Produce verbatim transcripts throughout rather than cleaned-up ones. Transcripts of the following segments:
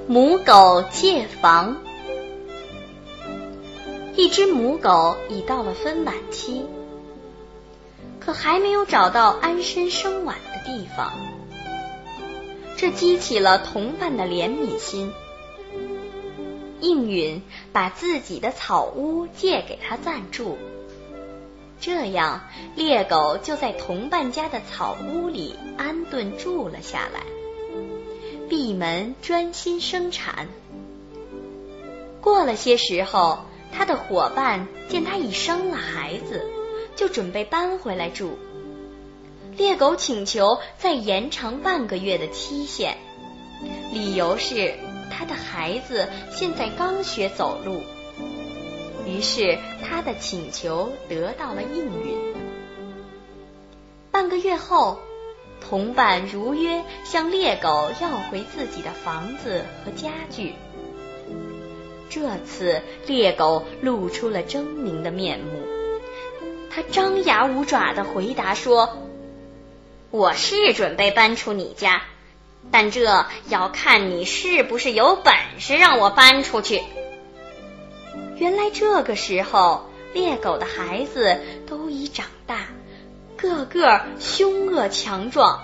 母狗借房。一只母狗已到了分娩期，可还没有找到安身生卵的地方，这激起了同伴的怜悯心。应允把自己的草屋借给他暂住，这样猎狗就在同伴家的草屋里安顿住了下来，闭门专心生产。过了些时候，他的伙伴见他已生了孩子，就准备搬回来住。猎狗请求再延长半个月的期限，理由是他的孩子现在刚学走路。于是他的请求得到了应允。半个月后，同伴如约向猎狗要回自己的房子和家具。这次猎狗露出了狰狞的面目，他张牙舞爪地回答说：我是准备搬出你家，但这要看你是不是有本事让我搬出去。原来这个时候，猎狗的孩子都已长大，个个凶恶强壮。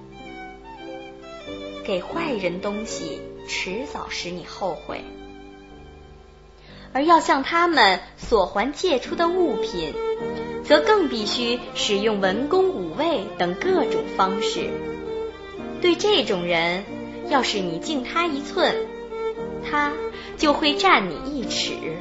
给坏人东西，迟早使你后悔，而要向他们所还借出的物品，则更必须使用文攻武卫等各种方式。对这种人，要是你敬他一寸，他就会占你一尺。